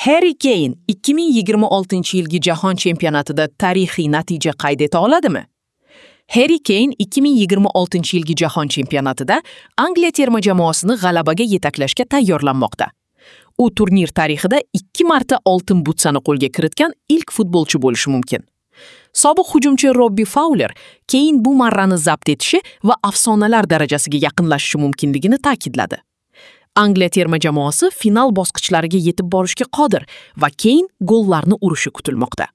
Harry Kane 2026-yilgi Jahon chempionatida tarixiy natija qayd eta oladimi? Harry Kane 2026-yilgi Jahon chempionatida Angliya terma jamoasini g'alabaga yetaklashga tayyorlanmoqda. U turnir tarixida 2 marta oltin butsani qo'lga kiritgan ilk futbolchi bo'lishi mumkin. Sobiq hujumchi Robbie Fowler Kane bu marrani zabt etishi va afsonalar darajasiga yaqinlashishi mumkinligini ta'kidladi. Angliya terma jamoasi final bosqichlariga yetib borishga qodir va Kane gollarni urishi kutilmoqda.